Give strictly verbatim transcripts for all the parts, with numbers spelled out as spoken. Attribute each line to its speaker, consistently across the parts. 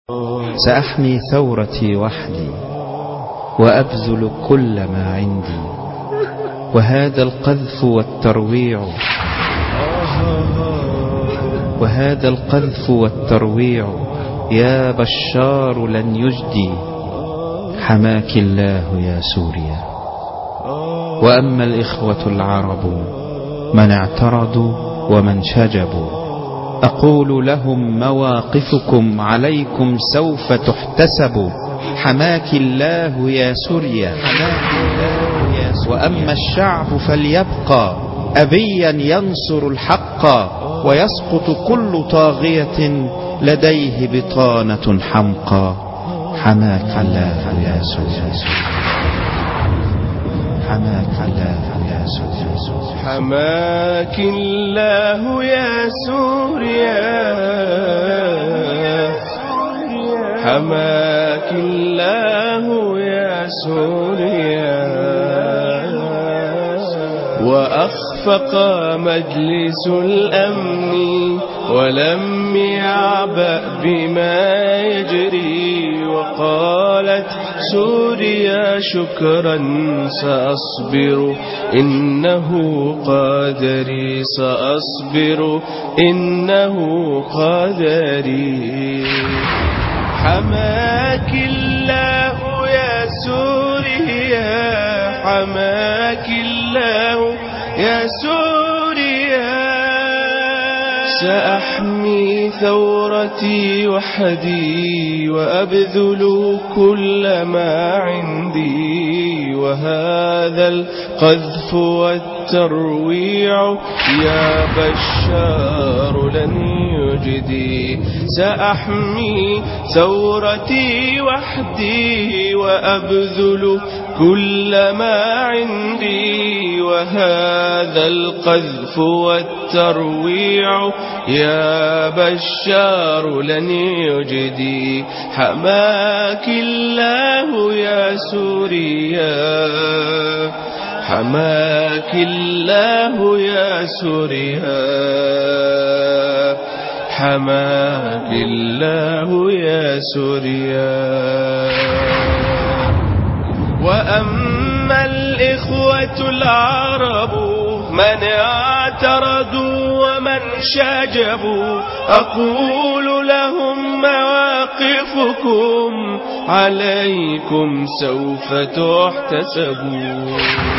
Speaker 1: سأحمي ثورتي وحدي وأبذل كل ما عندي، وهذا القذف والترويع وهذا القذف والترويع يا بشار لن يجدي، حماك الله يا سوريا. وأما الإخوة العرب من اعترضوا ومن شجبوا، أقول لهم مواقفكم عليكم سوف تحتسب، حماك الله يا سوريا. وأما الشعب فليبقى أبيا ينصر الحق، ويسقط كل طاغية لديه بطانة حمقى، حماك الله يا سوريا. حماك الله يا سوريا.
Speaker 2: حماك الله يا سوريا. حماك الله يا سوريا. وأخفق مجلس الأمن ولم يعبأ بما يجري، وقالت سوريا شكرا سأصبر إنه قدري، سأصبر إنه قدري. حماك الله يا سوريا. حماك الله يا سوريا. سأحمي ثورتي وحدي وأبذل كل ما عندي، وهذا القذف والترويع يا بشار لن يجدي. سأحمي ثورتي وحدي وأبذل كل ما عندي، وهذا القذف والترويع يا بشار لن يجدي. حماك الله يا سوريا. حماك الله يا سوريا. حماك الله يا سوريا. وأما الإخوة العرب من اعترضوا ومن شجبوا، أقول لهم مواقفكم عليكم سوف تحتسبوا.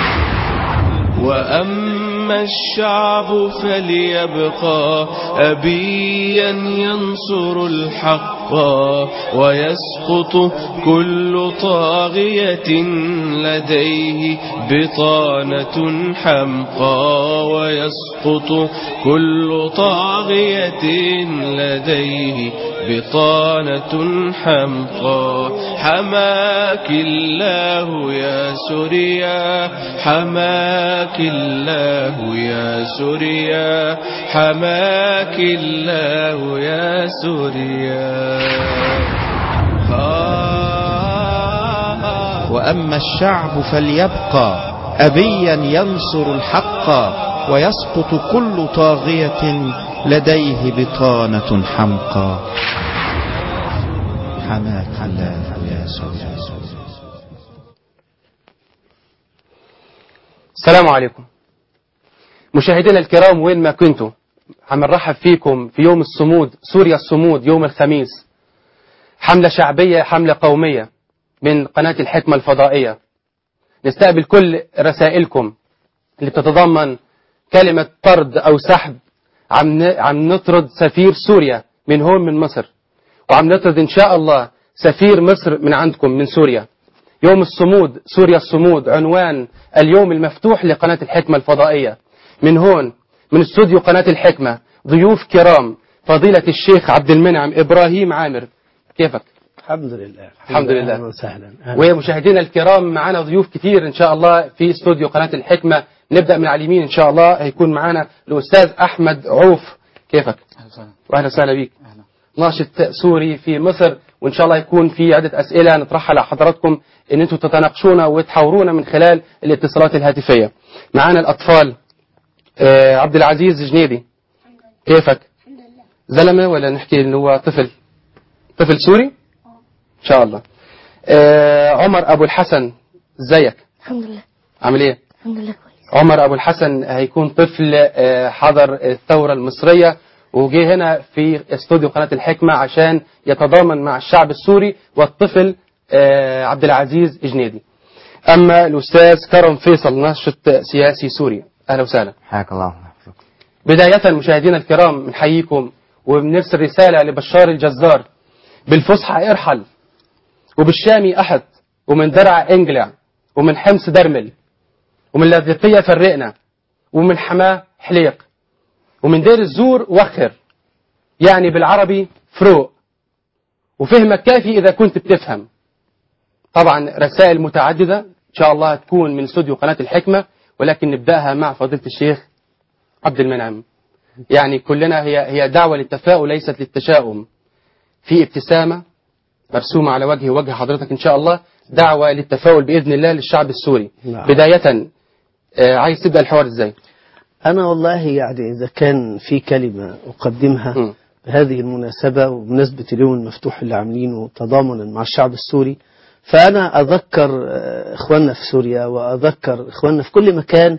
Speaker 2: وأما الشعب فليبقى أبيا ينصر الحق، ويسقط كل طاغية لديه بطانة حمقى، ويسقط كل طاغية لديه بطانة حمقى. حماك الله يا سوريا. حماك الله يا سوريا. حماك الله يا سوريا.
Speaker 1: وأما الشعب فليبقى أبيا ينصر الحق، ويسقط كل طاغية لديه بطانة حمقى، حماك الله يا سوريا.
Speaker 3: السلام عليكم مشاهدينا الكرام، وين ما كنتوا هنرحب فيكم في يوم الصمود، سوريا الصمود، يوم الخميس. حملة شعبية، حملة قومية من قناة الحكمة الفضائية. نستقبل كل رسائلكم اللي بتتضمن كلمة طرد أو سحب. عم عم نطرد سفير سوريا من هون من مصر، وعم نطرد إن شاء الله سفير مصر من عندكم من سوريا. يوم الصمود، سوريا الصمود، عنوان اليوم المفتوح لقناة الحكمة الفضائية. من هون من استوديو قناة الحكمة ضيوف كرام، فضيلة الشيخ عبد المنعم إبراهيم عامر. كيفك؟
Speaker 4: الحمد لله.
Speaker 3: الحمد لله.
Speaker 4: وسهلا.
Speaker 3: ومشاهدينا الكرام، معنا ضيوف كتير إن شاء الله في استوديو قناة الحكمة. نبدأ من على اليمين إن شاء الله، هيكون معنا الأستاذ أحمد عوف. كيفك؟ وأهلا وسهلا بك. ناشط سوري في مصر، وإن شاء الله يكون في عدة أسئلة نطرحها لحضراتكم إن أنتم تتناقشونا وتحاورونا من خلال الاتصالات الهاتفية. معنا الأطفال. آه عبد العزيز جنيدي. كيفك؟ زلمة ولا نحكي إنه هو طفل؟ طفل سوري ان شاء الله. آه عمر ابو الحسن، ازيك؟
Speaker 4: الحمد لله.
Speaker 3: عامل ايه؟
Speaker 4: الحمد لله كويس.
Speaker 3: عمر ابو الحسن هيكون طفل آه حضر الثوره المصريه وجه هنا في استوديو قناه الحكمه عشان يتضامن مع الشعب السوري والطفل آه عبد العزيز جنيدي. اما الاستاذ كرم فيصل، ناشط سياسي سوري، اهلا وسهلا.
Speaker 5: حياك الله.
Speaker 3: بدايه مشاهدينا الكرام بنحييكم وبنرسل رساله لبشار الجزار بالفصحى ارحل، وبالشامي أحد، ومن درع انجلع، ومن حمص درمل، ومن لاذقية فرقنا، ومن حماه حليق، ومن دير الزور وخر، يعني بالعربي فروق، وفهمك كافي إذا كنت بتفهم. طبعا رسائل متعددة إن شاء الله هتكون من استوديو قناة الحكمة، ولكن نبدأها مع فضيلة الشيخ عبد المنعم. يعني كلنا هي هي دعوة للتفاؤل ليست للتشاؤم. في ابتسامة مرسومة على وجه وجه حضرتك إن شاء الله، دعوة للتفاؤل بإذن الله للشعب السوري. نعم. بداية آه عايز تبدأ الحوار إزاي؟
Speaker 6: أنا والله يعني إذا كان في كلمة أقدمها م. بهذه المناسبة وبمناسبة اليوم المفتوح اللي عاملينه تضامنا مع الشعب السوري، فأنا أذكر إخواننا في سوريا وأذكر إخواننا في كل مكان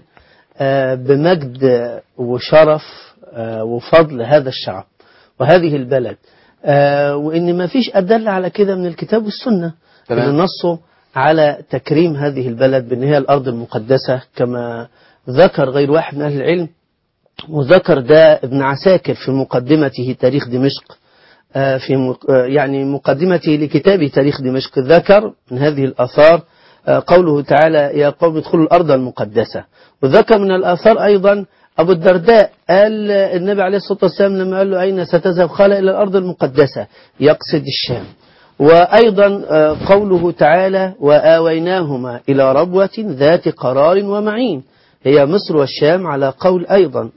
Speaker 6: بمجد وشرف وفضل هذا الشعب وهذه البلد، وإن ما فيش أدل على كده من الكتاب والسنة اللي نصوا على تكريم هذه البلد بأن هي الأرض المقدسة كما ذكر غير واحد من أهل العلم، وذكر ده ابن عساكر في مقدمته تاريخ دمشق، في يعني مقدمته لكتابه تاريخ دمشق، ذكر من هذه الآثار قوله تعالى يا قوم ادخلوا الأرض المقدسة. وذكر من الآثار أيضا أبو الدرداء قال النبي عليه الصلاة والسلام لما قال له أين ستذهب؟ قال إلى الأرض المقدسة، يقصد الشام. وأيضا قوله تعالى وآويناهما إلى ربوة ذات قرار ومعين، هي مصر والشام على قول أيضا.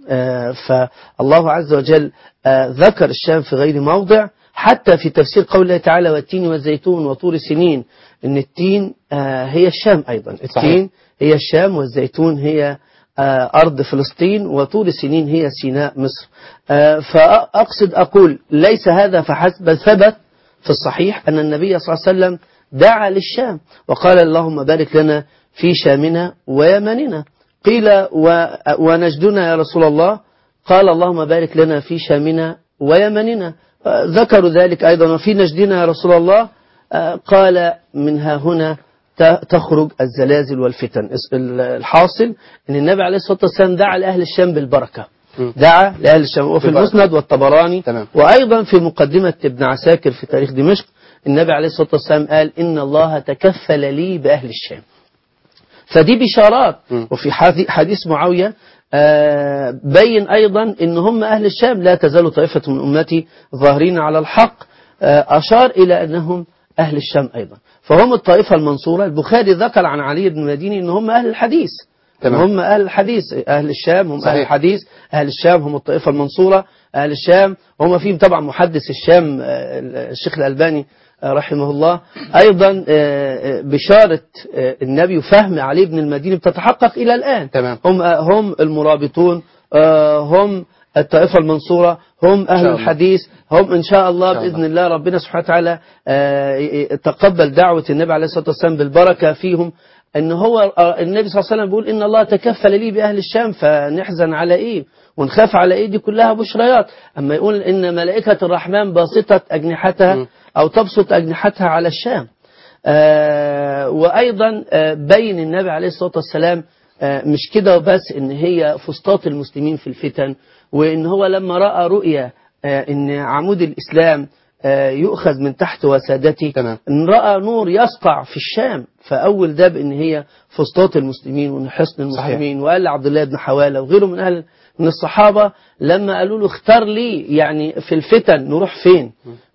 Speaker 6: فالله عز وجل ذكر الشام في غير موضع، حتى في تفسير قوله تعالى والتين والزيتون وطور سنين، إن التين هي الشام أيضا، التين صحيح. هي الشام، والزيتون هي أرض فلسطين، وطور سنين هي سيناء مصر. فأقصد أقول ليس هذا فحسب، بل ثبت في الصحيح أن النبي صلى الله عليه وسلم دعا للشام وقال اللهم بارك لنا في شامنا ويمننا. قيل ونجدنا يا رسول الله؟ قال اللهم بارك لنا في شامنا ويمننا. ذكروا ذلك أيضا وفي نجدنا يا رسول الله؟ قال منها هنا تخرج الزلازل والفتن. الحاصل أن النبي عليه الصلاة والسلام دعا لأهل الشام بالبركة، دعا لأهل الشام، وفي المسند والطبراني تمام. وأيضا في مقدمة ابن عساكر في تاريخ دمشق النبي عليه الصلاة والسلام قال إن الله تكفل لي بأهل الشام. فدي بشارات. م. وفي حديث معاوية بين أيضا إن هم أهل الشام لا تزال طائفة من أمتي ظاهرين على الحق، أشار إلى أنهم أهل الشام أيضا، فهم الطائفة المنصورة. البخاري ذكر عن علي بن المديني إن هم أهل الحديث، تمام. هم أهل الحديث، أهل الشام هم صحيح. أهل الحديث، أهل الشام هم الطائفة المنصورة، أهل الشام هم فيهم طبعا محدث الشام الشيخ الألباني رحمه الله. أيضا بشارة النبي وفهم علي بن المديني بتتحقق إلى الآن، تمام. هم هم المرابطون، هم الطائفة المنصورة، هم أهل الحديث، هم إن شاء الله بإذن الله ربنا سبحانه وتعالى تقبل دعوة النبي عليه الصلاة والسلام بالبركة فيهم. إن هو النبي صلى الله عليه وسلم بيقول إن الله تكفل لي بأهل الشام، فنحزن على إيه ونخاف على إيه؟ دي كلها بشريات. أما يقول إن ملائكة الرحمن باسطة أجنحتها أو تبسط أجنحتها على الشام. آه وأيضا آه بين النبي عليه الصلاة والسلام آه مش كده وبس، إن هي فسطاط المسلمين في الفتن، وإن هو لما رأى رؤيا آه إن عمود الإسلام آه يؤخذ من تحت وسادته، إن رأى نور يسطع في الشام، فأول ده بإن هي فسطاط المسلمين وإن حصن المسلمين. صحيح. وقال عبد الله بن حوالة وغيره من أهل من الصحابة لما قالوا له اختار لي يعني في الفتن نروح فين،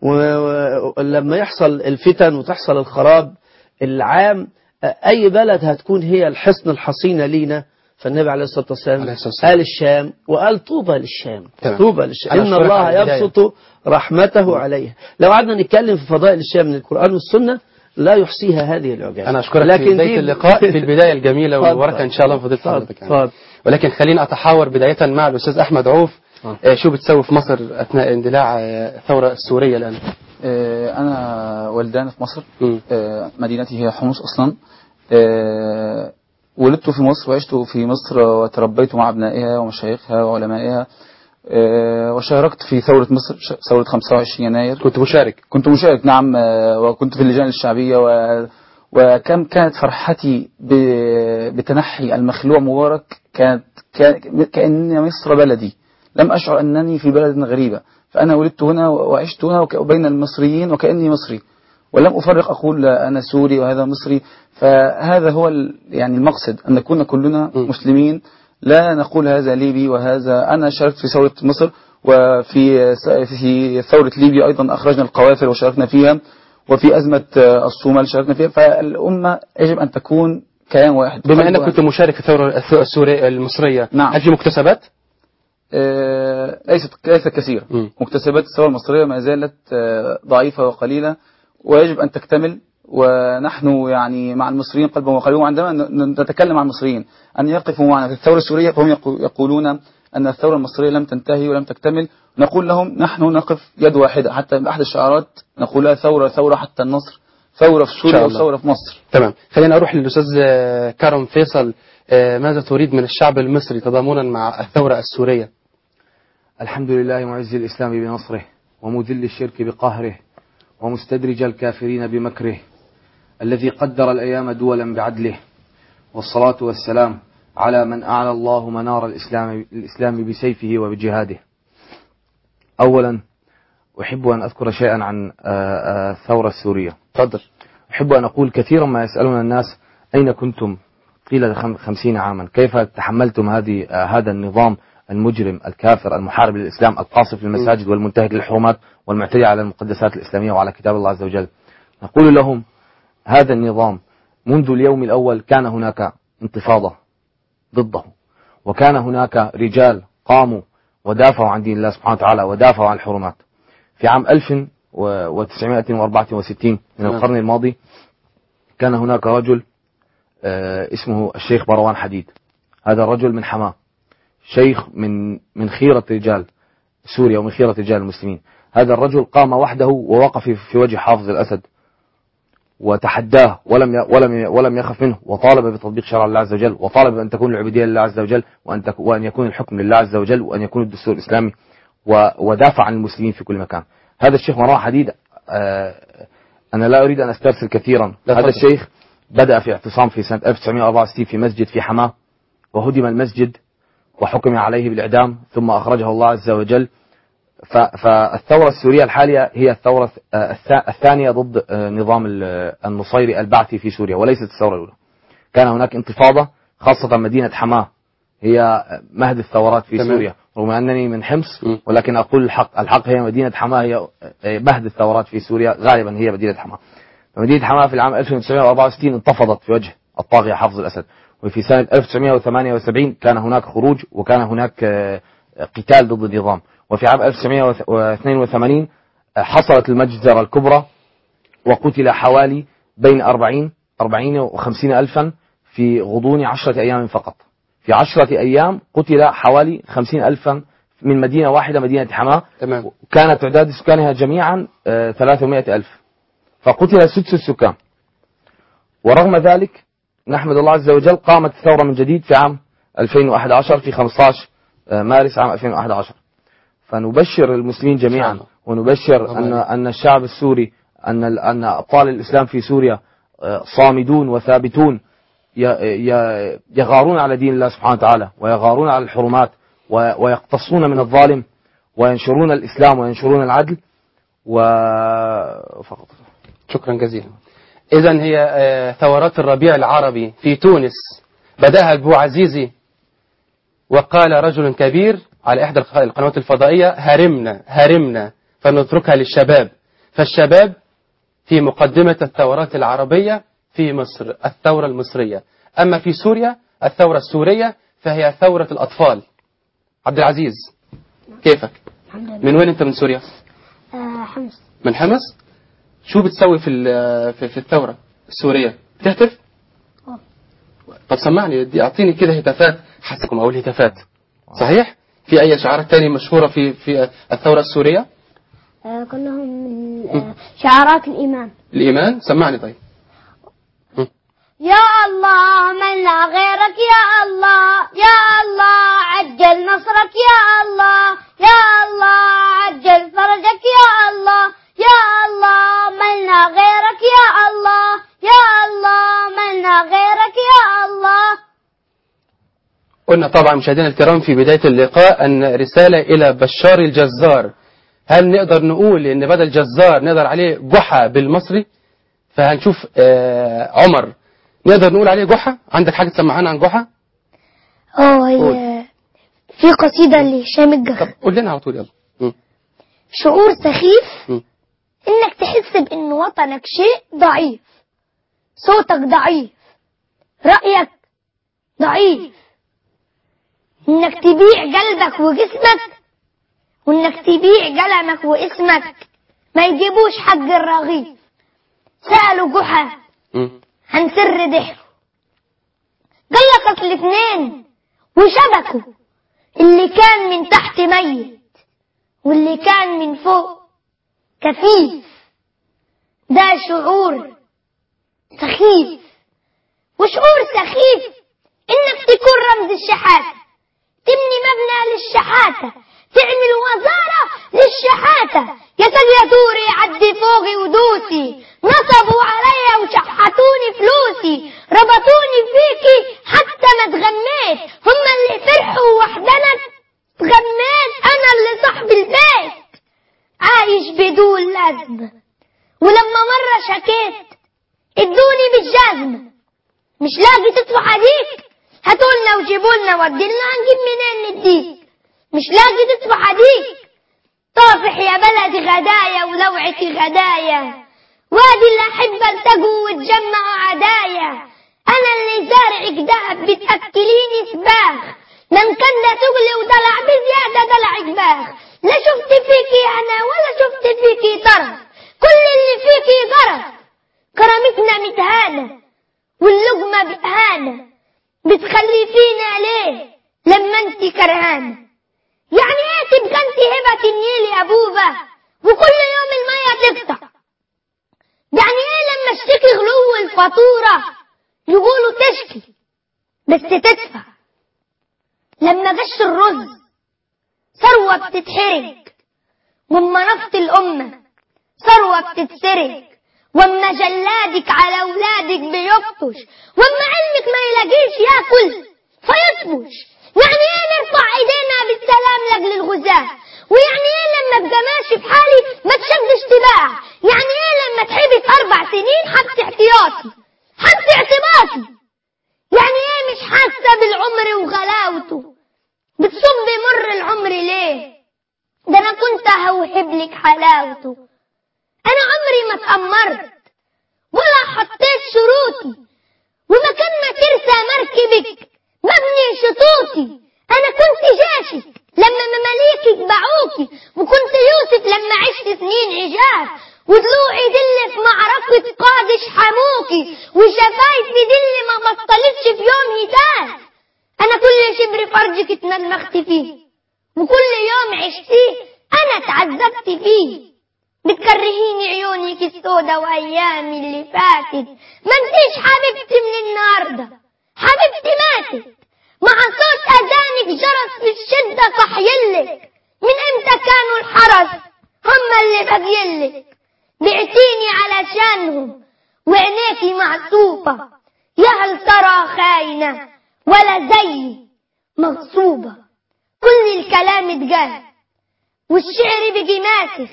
Speaker 6: ولما يحصل الفتن وتحصل الخراب العام أي بلد هتكون هي الحصن الحصينة لينا؟ فالنبي عليه الصلاة والسلام قال الشام، وقال طوبى للشام، طوبى للشام إن الله يبسط رحمته عليها. لو قعدنا نتكلم في فضائل الشام من القرآن والسنة لا يحصيها هذه العجاب.
Speaker 3: أنا أشكرك لكن في بداية اللقاء في البداية الجميلة والبركة إن شاء الله فضيلة حضرتك يعني. ولكن خلينا أتحاور بداية مع الأستاذ أحمد عوف. آه. شو بتسوي في مصر أثناء اندلاع الثورة السورية الآن؟
Speaker 4: آه، أنا ولدان في مصر.
Speaker 3: م.
Speaker 4: آه، مدينتي هي حمص أصلا. آه، ولدت في مصر وعشت في مصر وتربيت مع أبنائها ومشايخها وعلمائها. آه، وشاركت في ثورة مصر، ش- ثورة خمسة وعشرين يناير.
Speaker 3: كنت مشارك
Speaker 4: كنت مشارك نعم. آه، وكنت في اللجان الشعبية و وكم كانت فرحتي ب- بتنحي المخلوع مبارك. كانت كا- كأن مصر بلدي. لم أشعر أنني في بلد غريبة، فأنا ولدت هنا وعشت هنا وك- وبين المصريين وكأني مصري، ولم أفرق أقول أنا سوري وهذا مصري. فهذا هو ال- يعني المقصد، أن نكون كلنا
Speaker 3: م.
Speaker 4: مسلمين، لا نقول هذا ليبي وهذا. أنا شاركت في ثورة مصر، وفي س- في ثورة ليبيا أيضا أخرجنا القوافل وشاركنا فيها، وفي أزمة آه، الصومال شاركنا فيها. فالأمة يجب أن تكون كيان واحد.
Speaker 3: بما
Speaker 4: قلب
Speaker 3: أنك
Speaker 4: واحد.
Speaker 3: كنت مشارك في الثورة الث- السورية المصرية،
Speaker 4: نعم.
Speaker 3: هل في مكتسبات؟
Speaker 4: آه، ليست ليست كثيرة.
Speaker 3: م.
Speaker 4: مكتسبات الثورة المصرية ما زالت آه، ضعيفة وقليلة، ويجب أن تكتمل. ونحن يعني مع المصريين قلبا وقلبا. عندما ن- نتكلم عن المصريين أن يقفوا معنا في الثورة السورية، فهم يقو- يقولون أن الثورة المصرية لم تنتهي ولم تكتمل. نقول لهم نحن نقف يد واحدة. حتى بأحد الشعارات نقولها ثورة ثورة حتى النصر، ثورة في سوريا
Speaker 3: شاء الله.
Speaker 4: وثورة في مصر.
Speaker 3: تمام، خلينا أروح للأستاذ آه، كرم فيصل. آه، ماذا تريد من الشعب المصري تضامنا مع الثورة السورية؟
Speaker 5: الحمد لله معز الإسلام بنصره، ومذل الشرك بقهره، ومستدرج الكافرين بمكره، الذي قدر الأيام دولا بعدله، والصلاة والسلام على من أعلى الله منار الإسلام, الإسلام بسيفه وبجهاده. أولا أحب أن أذكر شيئا عن الثورة السورية.
Speaker 3: تفضل.
Speaker 5: أحب أن أقول كثيرا ما يسألون الناس أين كنتم طيلة خمسين عاما، كيف تحملتم هذه هذا النظام المجرم الكافر المحارب للإسلام القاصف للمساجد والمنتهك للحرمات والمعتدي على المقدسات الإسلامية وعلى كتاب الله عز وجل. نقول لهم هذا النظام منذ اليوم الأول كان هناك انتفاضة ضده، وكان هناك رجال قاموا ودافعوا عن دين الله سبحانه وتعالى ودافعوا عن الحرمات. في عام ألف وتسعمائة وأربعة وستين من القرن الماضي كان هناك رجل اسمه الشيخ مروان حديد. هذا الرجل من حماه، شيخ من من خيرة رجال سوريا ومن خيرة رجال المسلمين. هذا الرجل قام وحده ووقف في وجه حافظ الأسد وتحداه ولم ولم ولم يخف منه، وطالب بتطبيق شرع الله عز وجل، وطالب بأن تكون العبودية لله عز وجل، وأن وأن يكون الحكم لله عز وجل، وأن يكون الدستور الإسلامي، ودافع عن المسلمين في كل مكان. هذا الشيخ مروان حديد، أنا لا أريد أن أسترسل كثيرا. هذا الشيخ بدأ في اعتصام في سنة ألف وتسعمائة وأربعة وستين في مسجد في حماه، وهدم المسجد وحكم عليه بالإعدام، ثم أخرجه الله عز وجل. فالثورة السورية الحالية هي الثورة الثانية ضد نظام النصيري البعثي في سوريا، وليست الثورة الأولى. كان هناك انتفاضة، خاصة مدينة حماه هي مهد الثورات في تمام. سوريا، رغم أنني من حمص، ولكن أقول الحق الحق هي مدينة حماه هي مهد الثورات في سوريا، غالبا هي مدينة حماه. مدينة حماه في العام ألف وتسعمائة وأربعة وستين انتفضت في وجه الطاغية حافظ الأسد. وفي سنة ألف وتسعمائة وثمانية وسبعين كان هناك خروج وكان هناك قتال ضد النظام. وفي عام ألف وتسعمائة واثنين وثمانين حصلت المجزرة الكبرى، وقتل حوالي بين أربعين أربعين وخمسين ألفا في غضون عشرة أيام فقط. في عشرة أيام قتل حوالي خمسين ألفا من مدينة واحدة، مدينة حماه.
Speaker 3: تمام.
Speaker 5: كانت تعداد سكانها جميعا ثلاثمائة ألف، فقتل سدس السكان. ورغم ذلك نحمد الله عز وجل قامت الثورة من جديد في عام ألفين وأحد عشر في خمسة عشر مارس عام ألفين وأحد عشر. فنبشر المسلمين جميعا ونبشر أن أن الشعب السوري أن أن أبطال الإسلام في سوريا صامدون وثابتون، يغارون على دين الله سبحانه وتعالى، ويغارون على الحرمات، ويقتصون من الظالم، وينشرون الإسلام وينشرون العدل. وفقط.
Speaker 3: شكرا جزيلا. إذن هي ثورات الربيع العربي في تونس بدأها البو عزيزي، وقال رجل كبير على إحدى القنوات الفضائية: هرمنا هرمنا فنتركها للشباب. فالشباب في مقدمة الثورات العربية في مصر الثورة المصرية، أما في سوريا الثورة السورية فهي ثورة الأطفال. عبد العزيز، كيفك؟
Speaker 7: الحمد لله.
Speaker 3: من وين أنت؟ من سوريا؟
Speaker 7: آه حمص.
Speaker 3: من حمص؟ شو بتسوي في في, في الثورة السورية؟ بتهتف؟
Speaker 7: أوه.
Speaker 3: طب سمعني، دي أعطيني كده هتافات حسكم أو الهتافات. صحيح؟ في أي شعارات تانية مشهورة في في الثورة السورية؟
Speaker 7: آه، كلهم من آه، شعارات الإيمان.
Speaker 3: الإيمان سمعني طيب.
Speaker 7: يا الله من لا غيرك يا الله، يا الله عجل نصرك يا الله، يا الله عجل فرجك يا الله، يا الله من لا غيرك يا الله، يا الله من لا غيرك يا الله.
Speaker 3: قلنا طبعا مشاهدينا الكرام في بداية اللقاء أن رسالة إلى بشار الجزار. هل نقدر نقول إن بدل جزار نقدر عليه جحا بالمصري؟ فهنشوف آه عمر، نقدر نقول عليه جحا؟ عندك حاجة تسمعنا عن جحا؟
Speaker 7: اه هي في قصيدة لهشام الجهل.
Speaker 3: طب قول لنا على طول يلا. م.
Speaker 7: شعور سخيف
Speaker 3: م.
Speaker 7: انك تحس بان وطنك شيء ضعيف، صوتك ضعيف، رأيك ضعيف، انك تبيع قلبك وجسمك، وانك تبيع قلمك واسمك ما يجيبوش حق الرغيف. سألوا جحا
Speaker 3: م.
Speaker 7: عن سر ضحكه، قال لك اصل اثنين وشبكوا، اللي كان من تحت ميت واللي كان من فوق كفيف. ده شعور سخيف، وشعور سخيف انك تكون رمز الشحاتة، تبني مبنى للشحاتة، تعمل وزارة للشحاتة. يا سيد دوري عدي فوقي ودوسي، نصبوا عليا وشحتوني فلوسي، ربطوني فيكي حتى ما تغميت، هم اللي فرحوا وحدنا تغميت، انا اللي صاحب البيت عايش بدون لازمة. ولما مرة شكيت ادوني بالجزمة، مش لاقي تدفع عليك هاتولنا وجيبولنا وديلنا، هنجيب منين نديك؟ مش لاقي تدفع عليك طافح يا بلدي غدايا ولوعتي غدايا، وادي اللي احب التقوا وتجمعوا عدايا، انا اللي زارعك دهب بتاكليني سباخ، من كان ده تغلي ودلع بزياده دلع جباخ. لا شفت فيكي انا ولا شفت فيكي طرف، كل اللي فيكي غرف. كرامتنا متهانه واللقمه بإهانة، بتخلي فينا ليه لما انت كرهانه؟ يعني ايه تبقى انت هبة النيل يا بوبة وكل يوم المية تقطع؟ يعني ايه لما اشتكي غلو الفاتورة يقولوا تشكي بس تدفع؟ لما غش الرز ثروة بتتحرق، واما نفط الأمة ثروة بتتسرق، واما جلادك على أولادك بيبطش، واما علمك ما يلاقيش ياكل فيطبش. يعني ايه نرفع ايدينا بالسلام لاجل الغزاة؟ ويعني ايه لما ابقى ماشي في حالي ما تشدش تباع؟ يعني ايه لما تحبس اربع سنين حبس احتياطي حبس اعتباطي؟ يعني ايه مش حاسه بالعمر وغلاوته؟ بتصب مر العمر ليه؟ ده انا كنت هوهب لك حلاوته. انا عمري ما اتأمرت ولا حطيت شروطي، ومكان ما ترسى مركبك مبني شطوطي. انا كنت جاشك لما مماليكك باعوكي، وكنت يوسف لما عشت سنين عجاف، وضلوعي دل في معركة قادش حموكي، وشفايفي دل ما بطلتش في يوم هتاف. انا كل شبر فرجك اتملمخت فيه، وكل يوم عشتيه انا اتعذبت فيه. بتكرهيني عيونك السودا وايامي اللي فاتت، ما انتيش حبيبتي من النهارده، حبيبتي ماتت. مع صوت اذانك جرس في الشده صحيلك، من امتى كانوا الحرس هم اللي باقيلك؟ بعتيني علشانهم وعينيكي معصوبه، يا هل ترى خاينه ولا زي مغصوبه؟ كل الكلام اتقال والشعر بيجي ماسخ،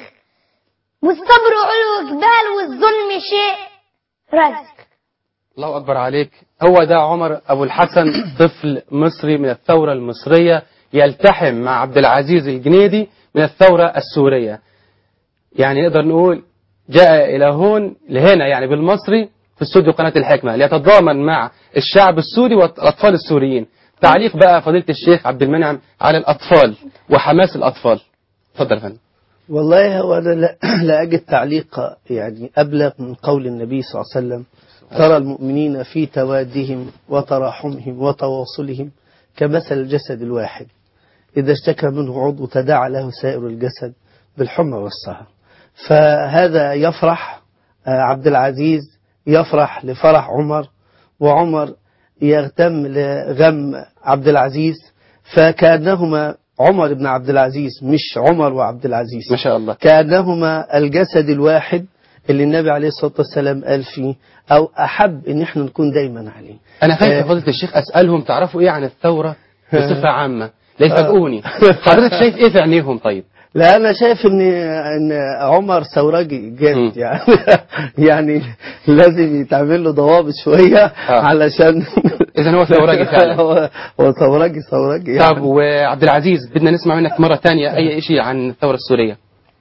Speaker 7: والصبر علو جبال والظلم شيء رزق.
Speaker 3: الله أكبر عليك. هو ده عمر أبو الحسن، طفل مصري من الثورة المصرية يلتحم مع عبد العزيز الجنيدي من الثورة السورية. يعني نقدر نقول جاء إلى هون لهنا يعني بالمصري في استوديو قناة الحكمة ليتضامن مع الشعب السوري والأطفال السوريين. تعليق بقى فضيلة الشيخ عبد المنعم على الأطفال وحماس الأطفال. تفضل يا فندم.
Speaker 6: والله هو أنا لا, لا أجد تعليق يعني أبلغ من قول النبي صلى الله عليه وسلم: ترى المؤمنين في توادهم وتراحمهم وتواصلهم كمثل الجسد الواحد، إذا اشتكى منه عضو تداعى له سائر الجسد بالحمى والسهر. فهذا يفرح عبد العزيز يفرح لفرح عمر، وعمر يغتم لغم عبد العزيز، فكأنهما عمر بن عبد العزيز مش عمر وعبد العزيز،
Speaker 3: ما شاء الله،
Speaker 6: كأنهما الجسد الواحد اللي النبي عليه الصلاة والسلام قال فيه أو أحب إن احنا نكون دايما عليه.
Speaker 3: أنا خايف يا فضيلة الشيخ أسألهم تعرفوا إيه عن الثورة بصفة عامة لا يفاجئوني. حضرتك شايف إيه في عينيهم طيب؟
Speaker 6: لا أنا شايف إن إن عمر ثورجي جامد يعني يعني لازم يتعمل له ضوابط شوية
Speaker 3: آه.
Speaker 6: علشان
Speaker 3: إذا هو ثورجي فعلا.
Speaker 6: هو هو ثورجي ثورجي
Speaker 3: طب
Speaker 6: يعني.
Speaker 3: وعبد العزيز بدنا نسمع منك مرة ثانية أي شيء عن الثورة السورية.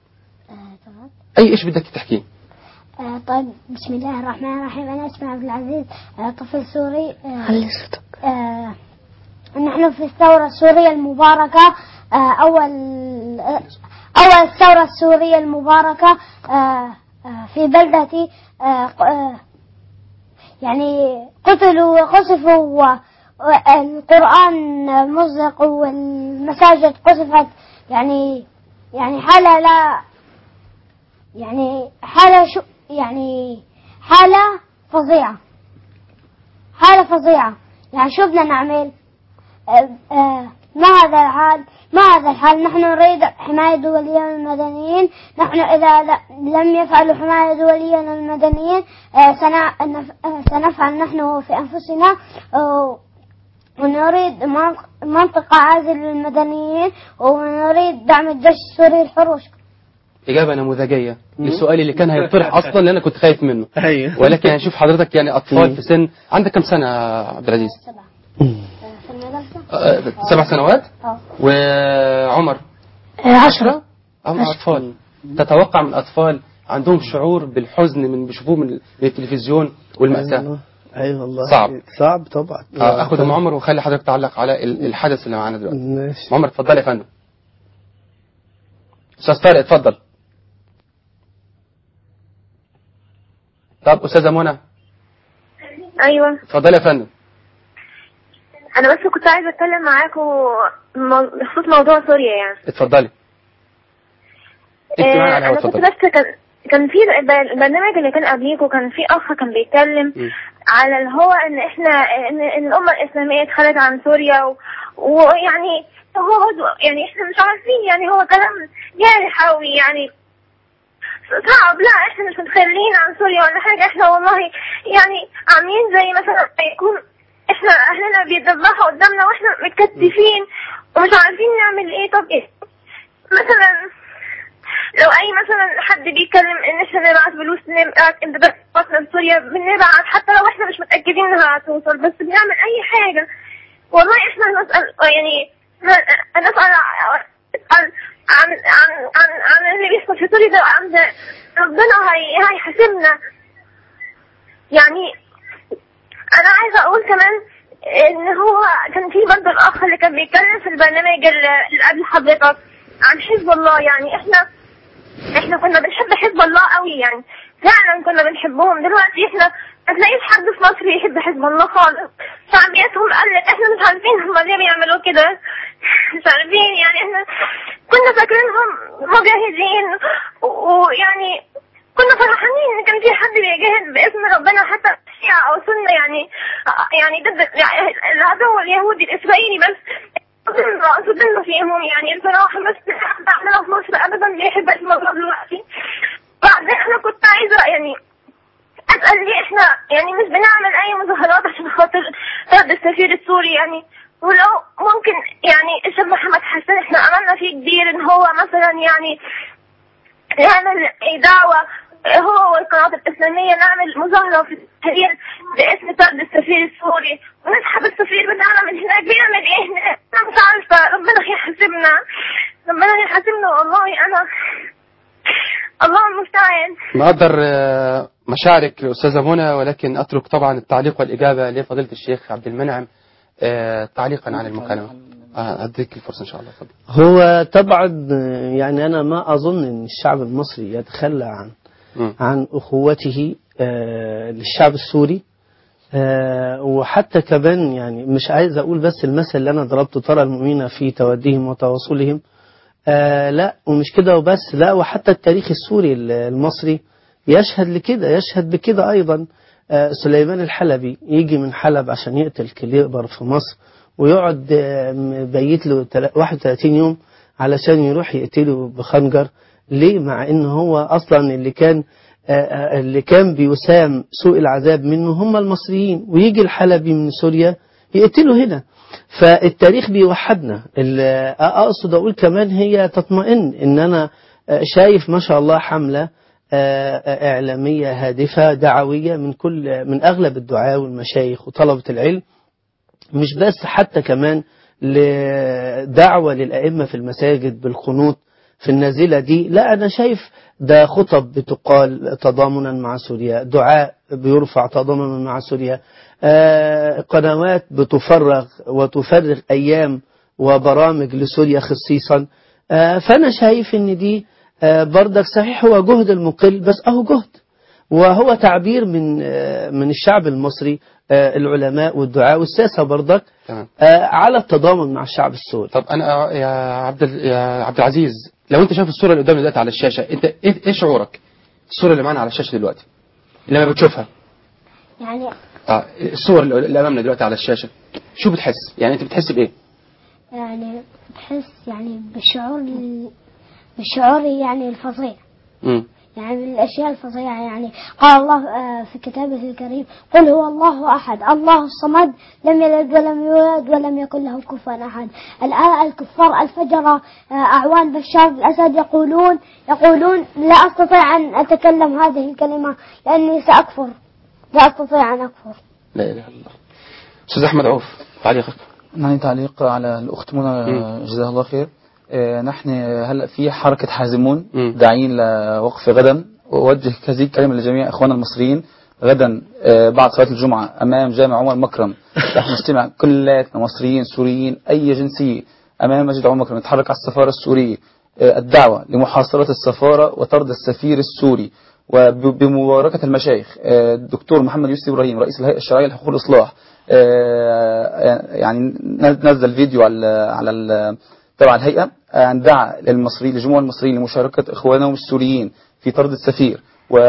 Speaker 3: أي شيء بدك تحكيه.
Speaker 8: آه طيب بسم الله الرحمن الرحيم. أنا اسمي عبد العزيز، آه طفل سوري.
Speaker 7: علي صوتك.
Speaker 8: آه نحن في الثورة السورية المباركة. آه أول آه أول الثورة السورية المباركة آه آه في بلدتي. آه آه يعني قتلوا وقصفوا، والقرآن مزق والمساجد قصفت، يعني يعني حالة لا يعني حالة شو يعني حالة فظيعة، حالة فظيعة. يعني شو بدنا نعمل؟ آه آه ما هذا الحال ما هذا الحال نحن نريد حماية دولية للمدنيين. نحن إذا لم يفعلوا حماية دولية للمدنيين آه سنفعل نحن في أنفسنا. آه ونريد منطقة عازلة للمدنيين، ونريد دعم الجيش السوري الحر. وشكرا.
Speaker 3: إجابة نموذجية للسؤال اللي كان هيطرح أصلا اللي أنا كنت خايف منه.
Speaker 6: أيوه.
Speaker 3: ولكن هنشوف حضرتك يعني أطفال في سن عندك كم سنة يا عبد العزيز؟
Speaker 8: سبعة. في
Speaker 3: أه
Speaker 8: المدرسة.
Speaker 3: سبع سنوات؟
Speaker 8: اه.
Speaker 3: وعمر؟
Speaker 8: عشرة.
Speaker 3: أم أطفال. تتوقع من الأطفال عندهم شعور بالحزن من بيشوفوه من التلفزيون والمأساة؟
Speaker 6: أي والله
Speaker 3: صعب
Speaker 6: صعب طبعا.
Speaker 3: آه أخذ أم عمر وخلي حضرتك تعلق على الحدث اللي معانا دلوقتي.
Speaker 6: ماشي.
Speaker 3: عمر اتفضل يا فندم. أستاذ طارق اتفضل. طب أستاذة منى.
Speaker 9: أيوة
Speaker 3: اتفضل يا فندم.
Speaker 9: أنا بس كنت عايزة أتكلم معاكم بخصوص موضوع سوريا يعني.
Speaker 3: اتفضلي.
Speaker 9: آه أنا كنت بس كان كان في البرنامج اللي كان قبليكوا كان في أخ كان بيتكلم م. على اللي هو إن إحنا إن, إن الأمة الإسلامية اتخلت عن سوريا و... ويعني هو يعني إحنا مش عارفين، يعني هو كلام جارح أوي يعني صعب. لا إحنا مش متخلين عن سوريا ولا حاجة، إحنا والله يعني عاملين زي مثلا يكون إحنا أهلنا بيتذبحوا قدامنا وإحنا متكتفين ومش عارفين نعمل إيه. طب إيه مثلا لو اي مثلا حد بيتكلم ان احنا نبعت فلوس نبعت انتباهات لسوريا بنبعت، حتى لو احنا مش متاكدين انها هتوصل، بس بنعمل اي حاجه. والله احنا نسال يعني نسال عن عن عن عن, عن اللي بيحصل في سوريا ده عند ربنا هي هيحاسبنا. يعني انا عايزه اقول كمان ان هو كان في برضه الاخ اللي كان بيتكلم في البرنامج اللي قبل حضرتك عن حزب الله. يعني احنا احنا كنا بنحب حزب الله قوي، يعني فعلا كنا بنحبهم. دلوقتي احنا ما تلاقيش حد في مصر يحب حزب الله خالص، شعبيتهم قلت. احنا مش عارفين هم ليه بيعملوا كده، مش عارفين. يعني احنا كنا فاكرينهم مجاهدين ويعني كنا فرحانين ان كان في حد بيجاهد باسم ربنا، حتى شيعة او سنة، يعني يعني ضد العدو اليهودي الاسرائيلي. بس صدقنا فيهم يعني الصراحة. بس عندنا في مصر أبدا بيحب الموضوع دلوقتي. بعدين أنا كنت عايزة يعني أسأل ليه إحنا يعني مش بنعمل أي مظاهرات عشان خاطر رد السفير السوري يعني. ولو ممكن يعني الشيخ محمد حسن إحنا أملنا فيه كبير إن هو مثلا يعني يعمل دعوة هو والقناة الإسلامية نعمل مظاهرة في التحرير باسم طرد السفير السوري ونسحب السفير بتاعنا من هناك. بيعمل ايه هناك؟ انا مش عارفة. ربنا يحاسبنا، ربنا يحاسبنا والله. انا الله المستعان.
Speaker 3: مقدر مشاعرك أستاذة منى، ولكن أترك طبعا التعليق والإجابة لفضيلة الشيخ عبد المنعم تعليقا عن المكالمة. أديك الفرصة إن شاء الله. فضل.
Speaker 6: هو طبعا يعني أنا ما أظن أن الشعب المصري يتخلى عن م. عن أخوته آه للشعب السوري. آه وحتى كمان يعني مش عايز أقول بس المثل اللي أنا ضربته ترى المؤمنين في توديهم وتواصلهم. آه لا ومش كده وبس، لا وحتى التاريخ السوري المصري يشهد لكده، يشهد بكده أيضا. آه سليمان الحلبي يجي من حلب عشان يقتل كليبر في مصر، ويقعد آه بيت له واحد وثلاثين يوم علشان يروح يقتله بخنجر. ليه؟ مع إن هو أصلا اللي كان آه اللي كان بيسام سوء العذاب منه هم المصريين، ويجي الحلبي من سوريا يقتله هنا. فالتاريخ بيوحدنا. أقصد أقول كمان هي تطمئن إن أنا شايف ما شاء الله حملة إعلامية هادفة دعوية من كل من أغلب الدعاة والمشايخ وطلبة العلم، مش بس حتى كمان لدعوة للأئمة في المساجد بالقنوت في النازلة دي. لا أنا شايف ده خطب بتقال تضامنا مع سوريا، دعاء بيرفع تضامنا مع سوريا، آه قنوات بتفرغ وتفرغ أيام وبرامج لسوريا خصيصا. آه فأنا شايف إن دي آه بردك صحيح هو جهد المقل، بس أهو جهد وهو تعبير من آه من الشعب المصري، آه العلماء والدعاء والساسة بردك آه على التضامن مع الشعب السوري.
Speaker 3: طب أنا يا عبد يا عبد العزيز، لو أنت شايف الصورة اللي قدامنا دلوقتي على الشاشة، أنت إيه شعورك؟ الصورة اللي معنا على الشاشة دلوقتي لما بتشوفها،
Speaker 8: يعني
Speaker 3: اه الصور اللي امامنا دلوقتي على الشاشه، شو بتحس؟ يعني انت بتحس بايه؟
Speaker 8: يعني بتحس يعني بالشعور بالشعور يعني الفظيع.
Speaker 3: امم
Speaker 8: يعني من الاشياء الفظيعه. يعني قال الله في كتابه الكريم: قل هو الله احد الله الصمد لم يلد ولم يولد ولم يكن له كفوا احد. الان الكفار الفجره اعوان بشار الاسد يقولون يقولون لا استطيع ان اتكلم هذه الكلمه لاني ساكفر، لا أستطيع أن أكفر.
Speaker 3: لا إله إلا الله. أستاذ أحمد عوف، تعليقك.
Speaker 4: يعني تعليق على الأخت منى جزاها الله خير. آه نحن هلأ في حركة حازمون داعين لوقف غدا، وأوجه هذه الكلمة لجميع إخواننا المصريين. غدا آه بعد صلاة الجمعة أمام جامع عمر مكرم رح نجتمع كلاتنا مصريين سوريين أي جنسية أمام مسجد عمر مكرم، نتحرك على السفارة السورية. آه الدعوة لمحاصرة السفارة وطرد السفير السوري، وبمباركة المشايخ الدكتور محمد يوسف إبراهيم رئيس الهيئة الشرعية لحقوق الإصلاح. يعني نزل فيديو على على تبع الهيئة أن دعا للمصريين لجموع المصريين لمشاركة إخوانهم السوريين في طرد السفير،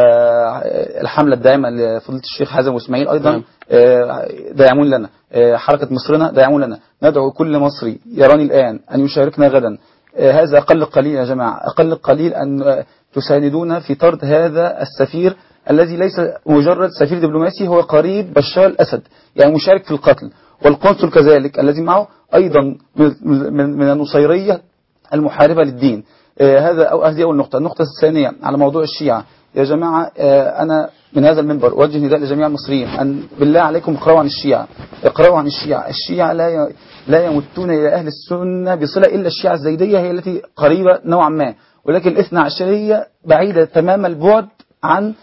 Speaker 4: والحملة الدائمة لفضيلة الشيخ حازم وإسماعيل أيضا داعمون لنا، حركة مصرنا داعمون لنا. ندعو كل مصري يراني الآن أن يشاركنا غدا. هذا أقل قليل يا جماعة، أقل قليل أن تساندونا في طرد هذا السفير الذي ليس مجرد سفير دبلوماسي، هو قريب بشار الأسد، يعني مشارك في القتل. والقنصل كذلك الذي معه أيضا من النصيرية المحاربة للدين. هذا أو هذه أول نقطة. النقطة الثانية على موضوع الشيعة يا جماعة، أنا من هذا المنبر أوجه نداء لجميع المصريين أن بالله عليكم اقرأوا عن الشيعة، اقرأوا عن الشيعة. الشيعة لا لا يمتون إلى أهل السنة بصلة إلا الشيعة الزيدية، هي التي قريبة نوعا ما، ولكن الاثنى عشرية بعيدة تمام البعد عن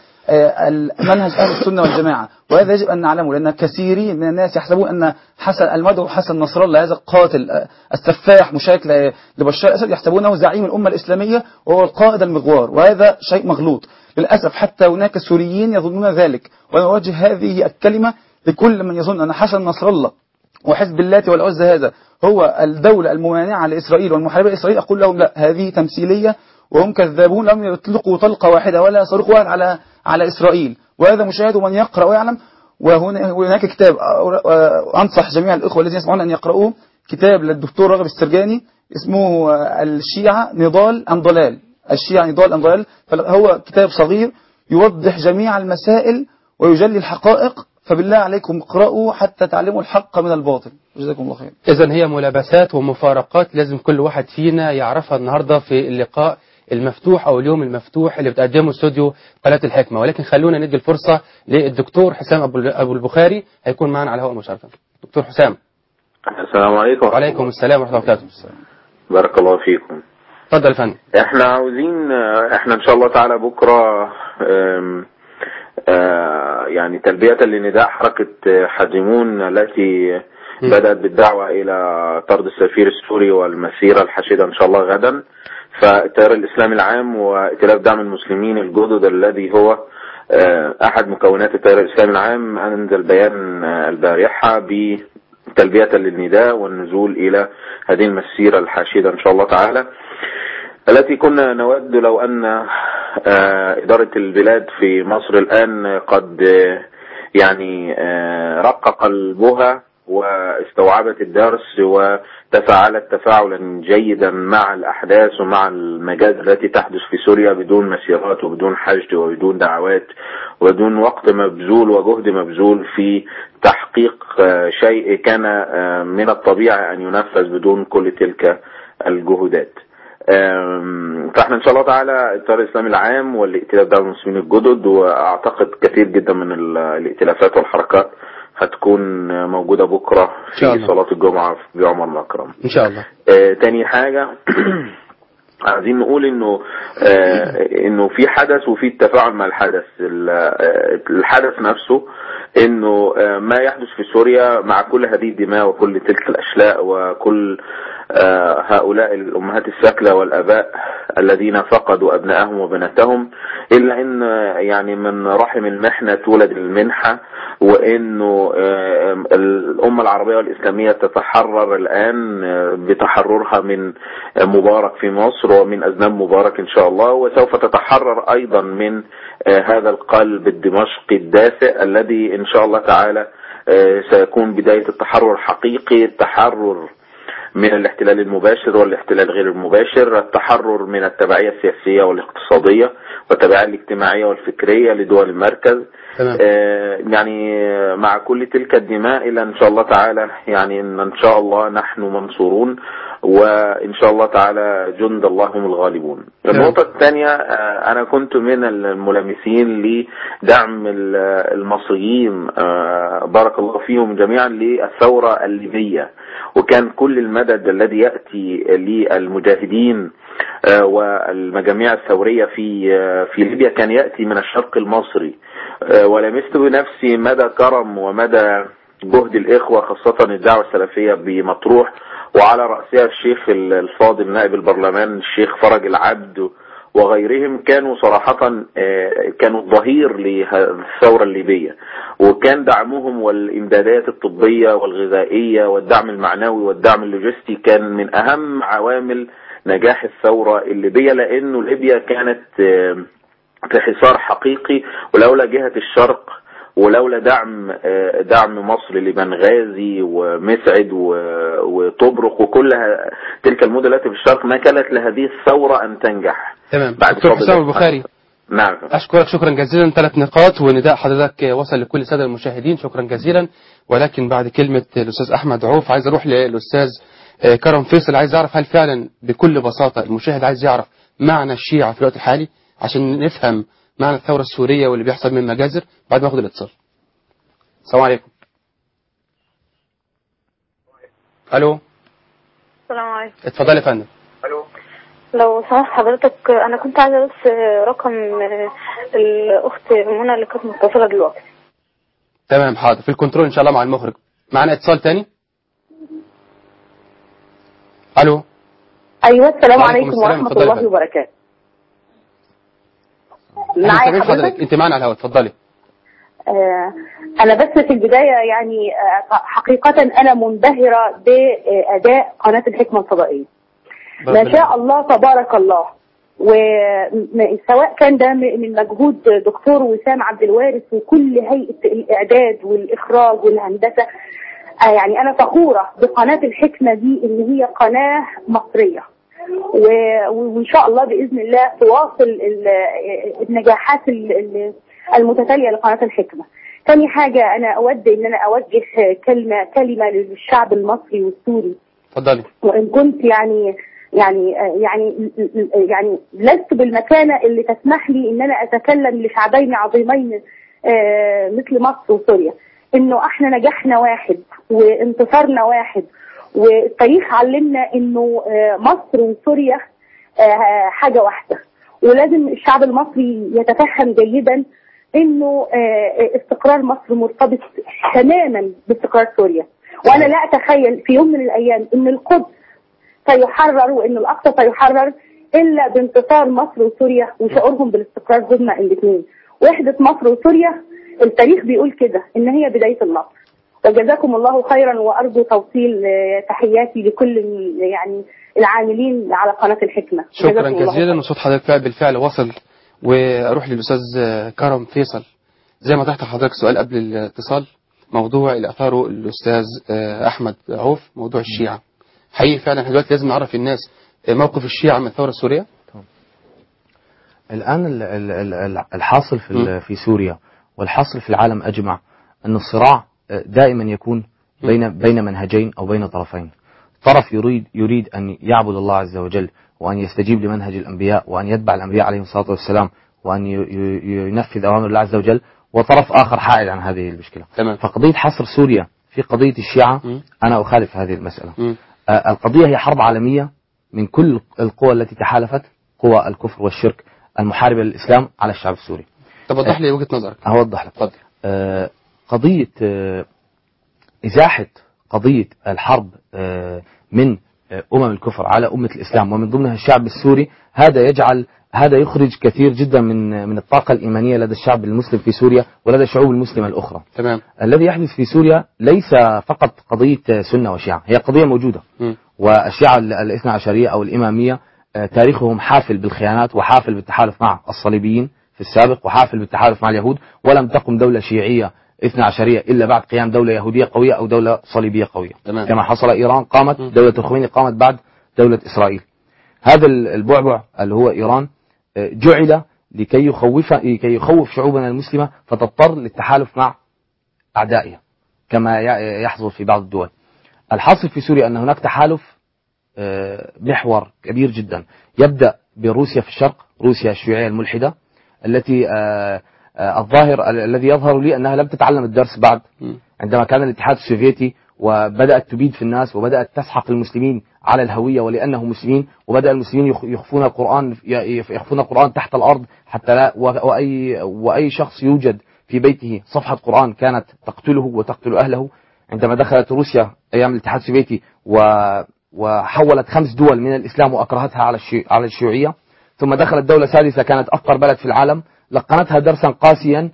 Speaker 4: منهج أهل السنة والجماعة. وهذا يجب أن نعلمه، لأن كثيرين من الناس يحسبون أن حسن المدعو حسن نصر الله هذا القاتل السفاح مشارك لبشار الأسد يحسبونه زعيم الأمة الإسلامية وهو القائد المغوار، وهذا شيء مغلوط للأسف. حتى هناك سوريين يظنون ذلك، وأنا أوجه هذه الكلمة لكل من يظن أن حسن نصر الله وحزب اللات والعزى هذا هو الدولة الممانعة لإسرائيل والمحاربة لإسرائيل. أقول لهم لا، هذه تمثيلية وهم كذابون، لم يطلقوا طلقة واحدة ولا صاروخ واحد على على إسرائيل، وهذا مشاهد ومن يقرأ ويعلم. وهناك كتاب أنصح جميع الإخوة الذين يسمعون أن يقرأوه، كتاب للدكتور راغب السرجاني اسمه الشيعة نضال أم ضلال، الشيعة نضال أم ضلال. فهو كتاب صغير يوضح جميع المسائل ويجلي الحقائق، فبالله عليكم اقرأوا حتى تعلموا الحق من الباطل. جزاكم الله خير.
Speaker 3: إذن هي ملابسات ومفارقات لازم كل واحد فينا يعرفها النهاردة في اللقاء المفتوح أو اليوم المفتوح اللي بتقدمه استوديو قناة الحكمة. ولكن خلونا ندي الفرصة للدكتور حسام أبو البخاري، هيكون معنا على الهواء مباشرة. دكتور حسام.
Speaker 10: السلام عليكم.
Speaker 3: وعليكم السلام ورحمة الله وبركاته.
Speaker 10: بارك الله فيكم.
Speaker 3: اتفضل يا فندم.
Speaker 10: احنا عاوزين احنا ان شاء الله تعالى بكرة ام اه يعني تلبية لنداء حركة حازمون التي م. بدأت بالدعوة إلى طرد السفير السوري والمسيرة الحشيدة إن شاء الله غدا. فالتيار الإسلامي العام وائتلاف دعم المسلمين الجدد الذي هو أحد مكونات التيار الإسلامي العام أنزل بيان البارحة بتلبية للنداء والنزول إلى هذه المسيرة الحشيدة إن شاء الله تعالى. التي كنا نود لو أن إدارة البلاد في مصر الآن قد يعني رق قلبها واستوعبت الدرس وتفاعلت تفاعلا جيدا مع الأحداث ومع المجازر التي تحدث في سوريا بدون مسيرات وبدون حشد وبدون دعوات وبدون وقت مبذول وجهد مبذول في تحقيق شيء كان من الطبيعي أن ينفذ بدون كل تلك الجهودات. فاحنا ان شاء الله تعالى التيار الاسلامي العام والائتلاف دعم المسلمين الجدد، واعتقد كثير جدا من الائتلافات والحركات هتكون موجودة بكرة في صلاة الجمعة في عمر مكرم
Speaker 3: ان شاء الله.
Speaker 10: آه تاني حاجة عايزين نقول انه آه انه في حدث وفي التفاعل مع الحدث. الحدث نفسه انه آه ما يحدث في سوريا مع كل هذه الدماء وكل تلك الاشلاء وكل آه هؤلاء الامهات الساكلة والاباء الذين فقدوا ابنائهم وبناتهم، الا ان يعني من رحم المحنة تولد المنحة، وانه آه الامة العربية والاسلامية تتحرر الان بتحررها من مبارك في مصر ومن أذناب مبارك إن شاء الله، وسوف تتحرر أيضا من هذا القلب الدمشقي الدافئ الذي إن شاء الله تعالى سيكون بداية التحرر الحقيقي، التحرر من الاحتلال المباشر والاحتلال غير المباشر، التحرر من التبعية السياسية والاقتصادية والتبعية الاجتماعية والفكرية لدول المركز. آه يعني مع كل تلك الدماء إلى إن شاء الله تعالى يعني إن, إن شاء الله نحن منصورون، وإن شاء الله تعالى جند الله هم الغالبون. النقطة الثانية آه أنا كنت من الملامسين لدعم المصريين آه بارك الله فيهم جميعا للثورة الليبية، وكان كل المدد الذي يأتي للمجاهدين آه والمجاميع الثورية في آه في ليبيا كان يأتي من الشرق المصري، آه ولمست بنفسي مدى كرم ومدى جهد الإخوة خاصة الدعوة السلفية بمطروح، وعلى رأسها الشيخ الفاضل نائب البرلمان الشيخ فرج العبد وغيرهم، كانوا صراحة كانوا الظهير للثورة الليبية، وكان دعمهم والإمدادات الطبية والغذائية والدعم المعنوي والدعم اللوجستي كان من أهم عوامل نجاح الثورة الليبية، لأنه ليبيا كانت في حصار حقيقي، ولولا جهة الشرق ولولا دعم دعم مصر لبنغازي ومسعد وطبرق وكل تلك المدن التي في الشرق ما كانت لهذه الثورة أن تنجح.
Speaker 3: تمام. دكتور حسام البخاري،
Speaker 10: نعم
Speaker 3: أشكرك شكرا جزيلا. ثلاث نقاط ونداء حضرتك وصل لكل السادة المشاهدين، شكرا جزيلا. ولكن بعد كلمة الأستاذ أحمد عوف عايز أروح للأستاذ كرم فيصل، عايز أعرف هل فعلا بكل بساطة المشاهد عايز يعرف معنى الشيعة في الوقت الحالي عشان نفهم معنى الثورة السورية واللي بيحصل من مجازر بعد ما أخذ الاتصال. السلام عليكم. الو.
Speaker 11: السلام عليكم.
Speaker 3: اتفضل يا فندم.
Speaker 11: الو. لو سمحت حضرتك انا كنت عايزه بس رقم الاخت منى اللي كانت متصله دلوقتي.
Speaker 3: تمام حاضر، في الكنترول ان شاء الله مع المخرج. معنا اتصال تاني. الو.
Speaker 11: ايوه السلام عليكم ورحمه الله وبركاته.
Speaker 3: معايا حضرتك؟ انت معنا على الهواء، اتفضلي.
Speaker 11: آه أنا بس في البداية يعني آه حقيقة أنا منبهرة بأداء قناة الحكمة الفضائية ما شاء الله تبارك الله، وسواء كان ده من مجهود دكتور وسام عبد الوارث وكل هيئة الإعداد والإخراج والهندسة. آه يعني أنا فخورة بقناة الحكمة دي إن هي قناة مصرية، وإن شاء الله بإذن الله تواصل النجاحات المتتالية لقناة الحكمة. ثاني حاجة أنا أود إن أنا أوجه كلمة كلمة للشعب المصري والسوري.
Speaker 3: اتفضلي.
Speaker 11: وإن كنت يعني يعني يعني يعني لست بالمكانة اللي تسمح لي إن أنا أتكلم لشعبين عظيمين مثل مصر وسوريا، إنه إحنا نجاحنا واحد وانتصارنا واحد، والتاريخ علمنا إنه مصر وسوريا حاجة واحدة، ولازم الشعب المصري يتفهم جيدا انه استقرار مصر مرتبط تماما باستقرار سوريا. وانا لا اتخيل في يوم من الايام ان القدس سيحرر وان الاقصى سيحرر الا بانتصار مصر وسوريا وشعورهم بالاستقرار هما الاثنين. وحدة مصر وسوريا التاريخ بيقول كده ان هي بداية النصر، وجزاكم الله خيرا، وأرجو توصيل تحياتي لكل يعني العاملين على قناة الحكمة.
Speaker 3: شكرا جزيلا، وصوت حضرتك بالفعل وصل. وأروح للأستاذ كرم فيصل. زي ما تحت حضرتك سؤال قبل الاتصال، موضوع اللي أثاره الأستاذ أحمد عوف، موضوع الشيعة. حقيقي فعلا احنا دلوقتي لازم نعرف الناس موقف الشيعة من الثورة السورية.
Speaker 5: الآن الحاصل في في سوريا والحاصل في العالم أجمع أن الصراع دائما يكون بين بين منهجين أو بين طرفين. طرف يريد يريد أن يعبد الله عز وجل وأن يستجيب لمنهج الأنبياء وأن يتبع الأنبياء عليهم الصلاة والسلام وأن ينفذ أوامر الله عز وجل، وطرف آخر حائد عن هذه المشكلة.
Speaker 3: تمام.
Speaker 5: فقضية حصر سوريا في قضية الشيعة م. أنا أخالف هذه المسألة. م. القضية هي حرب عالمية من كل القوى التي تحالفت، قوى الكفر والشرك المحاربة للإسلام على الشعب السوري.
Speaker 3: طب وضح لي وجهة نظرك.
Speaker 5: أوضح لك.
Speaker 3: فضل.
Speaker 5: آه قضية آه إزاحة قضية الحرب آه من آه أمم الكفر على أمة الإسلام ومن ضمنها الشعب السوري، هذا يجعل هذا يخرج كثير جدا من من الطاقة الإيمانية لدى الشعب المسلم في سوريا ولدى الشعوب المسلمة الأخرى.
Speaker 3: تمام.
Speaker 5: الذي يحدث في سوريا ليس فقط قضية سنة وشيعة، هي قضية موجودة. م. والشيعة الاثنى عشرية أو الإمامية تاريخهم حافل بالخيانات وحافل بالتحالف مع الصليبيين في السابق وحافل بالتحالف مع اليهود، ولم تقم دولة شيعية اثنى عشرية إلا بعد قيام دولة يهودية قوية أو دولة صليبية قوية.
Speaker 3: تمام.
Speaker 5: كما حصل إيران قامت م. دولة الخميني قامت بعد دولة إسرائيل. هذا البعبع اللي هو إيران جعل لكي يخوف لكي يخوف شعوبنا المسلمة فتضطر للتحالف مع أعدائها كما يحصل في بعض الدول. الحاصل في سوريا أن هناك تحالف محور كبير جدا يبدأ بروسيا في الشرق، روسيا الشيوعية الملحدة التي الظاهر الذي يظهر لي أنها لم تتعلم الدرس بعد، عندما كان الاتحاد السوفيتي وبدأت تبيد في الناس وبدأت تسحق المسلمين على الهوية ولأنهم مسلمين، وبدأ المسلمين يخفون القرآن يخفون القرآن تحت الأرض حتى لا وأي وأي شخص يوجد في بيته صفحة قرآن كانت تقتله وتقتل أهله. عندما دخلت روسيا أيام الاتحاد السوفيتي وحولت خمس دول من الإسلام وأكرهتها على على الشيوعية، ثم دخلت دولة سادسة كانت أفقر بلد في العالم، لقنتها درسا قاسيا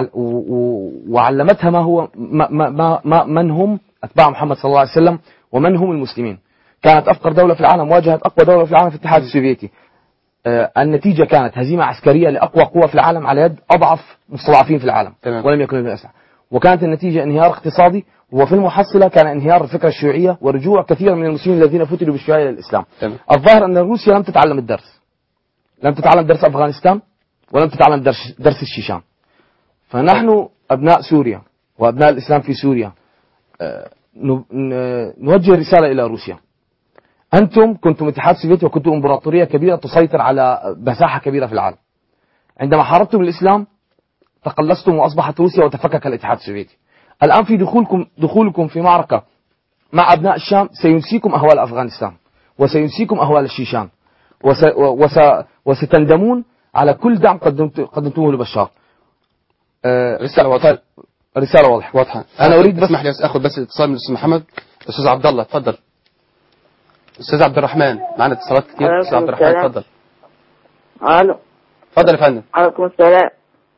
Speaker 5: وعلمتها ما هو ما ما ما من هم أتباع محمد صلى الله عليه وسلم ومن هم المسلمين. كانت أفقر دولة في العالم واجهت أقوى دولة في العالم في الاتحاد السوفيتي. آه النتيجة كانت هزيمة عسكرية لأقوى قوة في العالم على يد أضعف مستضعفين في العالم.
Speaker 3: تمام.
Speaker 5: ولم يكن لهم أسلحة، وكانت النتيجة انهيار اقتصادي، وفي المحصلة كان انهيار الفكرة الشيوعية ورجوع كثير من المسلمين الذين فتلوا بالشيوعية للإسلام.
Speaker 3: تمام.
Speaker 5: الظاهر أن روسيا لم تتعلم الدرس، لم تتعلم درس أفغانستان ولم تتعلم درس, درس الشيشان. فنحن أبناء سوريا وأبناء الإسلام في سوريا آه نوجه رسالة إلى روسيا. أنتم كنتم اتحاد سوفيتي وكنتم إمبراطورية كبيرة تسيطر على مساحة كبيرة في العالم. عندما حاربتم الإسلام تقلصتم وأصبحت روسيا وتفكك الاتحاد السوفيتي. الآن في دخولكم دخولكم في معركة مع أبناء الشام سينسيكم أهوال أفغانستان وسينسيكم أهوال الشيشان وس وس وستندمون على كل دعم قدمت قدمتوه لبشار.
Speaker 3: أه رسالة واضحة.
Speaker 5: رسالة واضحة.
Speaker 3: واضحة.
Speaker 5: أنا أريد بس
Speaker 3: اسمح لي أخذ بس اتصال من الأستاذ محمد. أستاذ عبد الله تفضل. أستاذ عبد الرحمن معنا اتصالات كتير. أستاذ عبد الرحمن تفضل.
Speaker 12: ألو.
Speaker 3: تفضل يا فندم.
Speaker 12: عليكم السلام.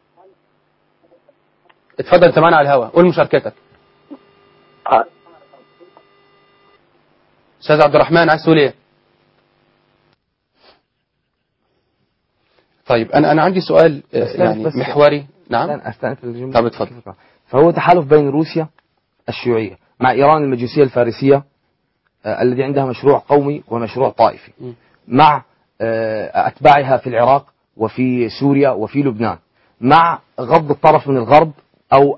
Speaker 3: اتفضل أنت معنا على الهواء، قول مشاركتك.
Speaker 12: أه.
Speaker 3: أستاذ عبد الرحمن عايز تقول إيه؟ طيب أنا أنا عندي سؤال يعني محوري. نعم.
Speaker 5: أستأنف الجملة.
Speaker 3: طب اتفضل.
Speaker 5: فهو تحالف بين روسيا الشيوعية مع إيران المجوسية الفارسية آه الذي عندها مشروع قومي ومشروع طائفي م. مع آه أتباعها في العراق وفي سوريا وفي لبنان، مع غض الطرف من الغرب أو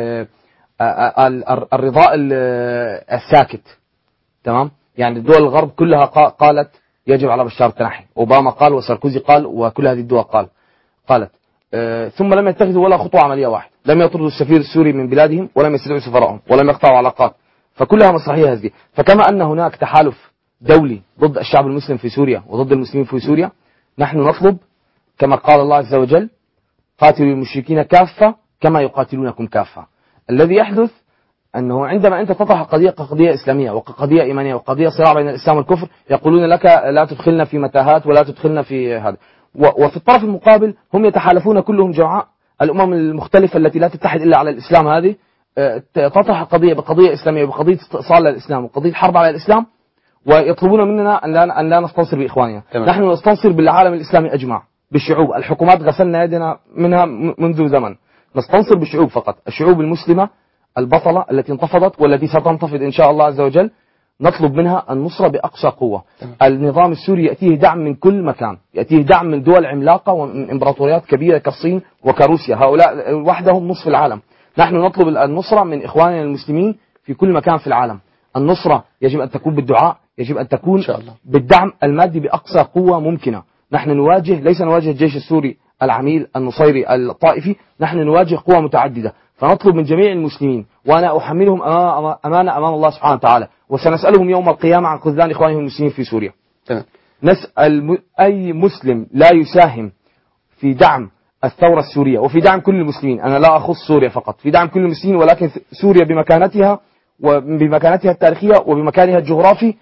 Speaker 5: الرضاء الساكت. تمام. يعني الدول الغرب كلها قالت يجب على بشار التنحي، أوباما قال وساركوزي قال وكل هذه الدول قال قالت آه ثم لم يتخذوا ولا خطوة عملية واحدة، لم يطردوا السفير السوري من بلادهم ولم يستدعوا سفراءهم ولم يقطعوا علاقات، فكلها مسرحية هذه. فكما أن هناك تحالف دولي ضد الشعب المسلم في سوريا وضد المسلمين في سوريا، نحن نطلب كما قال الله عز وجل قاتلوا المشركين كافة كما يقاتلونكم كافة. الذي يحدث أنه عندما أنت تطرح قضية كقضية إسلامية وكقضية إيمانية وقضية صراع بين الإسلام والكفر يقولون لك لا تدخلنا في متاهات ولا تدخلنا في هذا، وفي الطرف المقابل هم يتحالفون كلهم جمعاء الأمم المختلفة التي لا تتحد إلا على الإسلام هذه تطرح القضية بقضية إسلامية بقضية استئصال للإسلام وقضية حرب على الإسلام، ويطلبون مننا أن لا, أن لا نستنصر بإخواننا.
Speaker 3: تمام.
Speaker 5: نحن نستنصر بالعالم الإسلامي أجمع، بالشعوب. الحكومات غسلنا يدنا منها منذ زمن. نستنصر بالشعوب فقط، الشعوب المسلمة البطلة التي انتفضت والتي ستنتفض إن شاء الله عز وجل، نطلب منها النصرة بأقصى قوة.
Speaker 3: تمام.
Speaker 5: النظام السوري يأتيه دعم من كل مكان، يأتيه دعم من دول عملاقة ومن إمبراطوريات كبيرة كالصين وكروسيا، هؤلاء وحدهم نصف العالم. نحن نطلب النصرة من إخواننا المسلمين في كل مكان في العالم. النصرة يجب أن تكون بالدعاء، يجب أن تكون إن شاء الله بالدعم المادي بأقصى قوة ممكنة. نحن نواجه، ليس نواجه الجيش السوري العميل النصيري الطائفي، نحن نواجه قوى متعددة. فنطلب من جميع المسلمين، وأنا أحملهم أمانة أمام الله سبحانه وتعالى، وسنسألهم يوم القيامة عن خذلان إخوانهم المسلمين في سوريا.
Speaker 3: تمام.
Speaker 5: نسأل أي مسلم لا يساهم في دعم الثورة السورية وفي دعم كل المسلمين، أنا لا أخص سوريا فقط، في دعم كل المسلمين، ولكن سوريا بمكانتها وبمكانتها التاريخية وبمكانها الجغرافي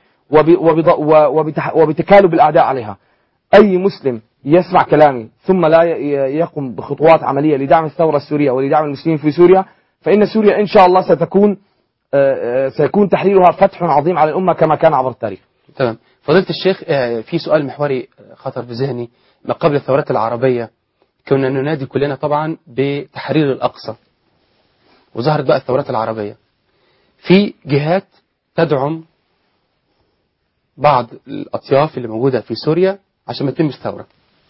Speaker 5: وبتكالب الأعداء عليها. أي مسلم يسمع كلامي ثم لا يقوم بخطوات عملية لدعم الثورة السورية ولدعم المسلمين في سوريا، فإن سوريا إن شاء الله ستكون سيكون تحريرها فتح عظيم على الأمة كما كان عبر التاريخ.
Speaker 3: تمام. فضيلة الشيخ، في سؤال محوري خطر في ذهني. ما قبل الثورات العربية كنا ننادي كلنا طبعا بتحرير الأقصى، وظهرت بقى الثورات العربية. في جهات تدعم بعض الأطياف اللي موجودة في سوريا عشان ما تتمش ثورة،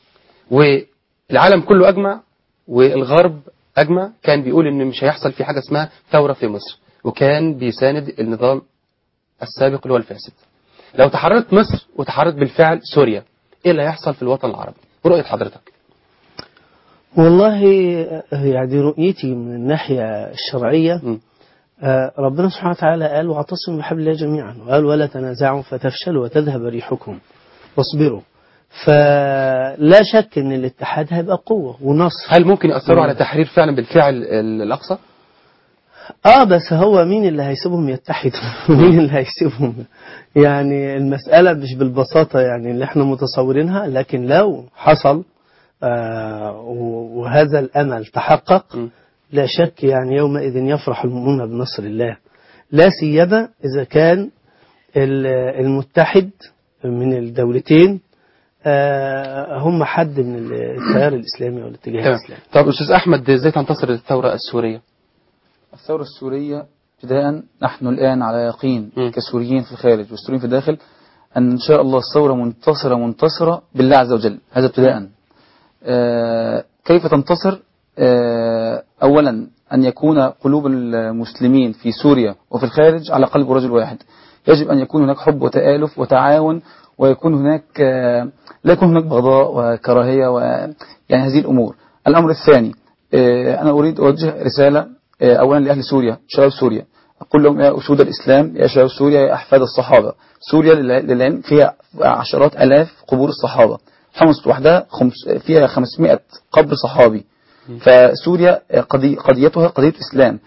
Speaker 3: والعالم كله أجمع والغرب أجمع كان بيقول إن مش هيحصل في حاجة اسمها ثورة في مصر، وكان بيساند النظام السابق اللي هو الفاسد. لو تحررت مصر وتحررت بالفعل سوريا، إيه اللي هيحصل في الوطن العربي برؤية حضرتك؟
Speaker 6: والله يعني رؤيتي من الناحية الشرعية م. ربنا سبحانه وتعالى قال واعتصموا بحبل الله جميعا، وقال ولا تنازعوا فتفشلوا وتذهب ريحكم واصبروا. فلا شك ان الاتحاد هيبقى قوة ونصر.
Speaker 3: هل ممكن يأثروا على تحرير فعلا بالفعل الأقصى؟
Speaker 6: اه بس هو مين اللي هيسيبهم يتحدوا؟ مين اللي هيسيبهم؟ يعني المسألة مش بالبساطة يعني اللي احنا متصورينها، لكن لو حصل آه وهذا الأمل تحقق م. لا شك يعني يومئذ يفرح المؤمنون بنصر الله، لا سيما إذا كان المتحد من الدولتين هم حد من التيار الإسلامي أو الاتجاه الإسلامي.
Speaker 3: طب أستاذ أحمد، إزاي تنتصر الثورة السورية؟
Speaker 4: الثورة السورية ابتداء نحن الآن على يقين م. كسوريين في الخارج والسوريين في الداخل أن إن شاء الله الثورة منتصرة منتصرة بالله عز وجل. هذا ابتداء. آه كيف تنتصر؟ آه أولا أن يكون قلوب المسلمين في سوريا وفي الخارج على قلب رجل واحد. يجب أن يكون هناك حب وتآلف وتعاون، ويكون هناك آه لا يكون هناك بغضاء وكراهية ويعني هذه الأمور. الأمر الثاني، آه أنا أريد أوجه رسالة آه أولا لأهل سوريا، شباب سوريا، أقول لهم يا أسود الإسلام، يا شباب سوريا، يا أحفاد الصحابة. سوريا للعلم فيها عشرات ألاف قبور الصحابة، حمص وحدها فيها خمسمائة قبر صحابي. فسوريا قضي قضيتها قضية إسلام.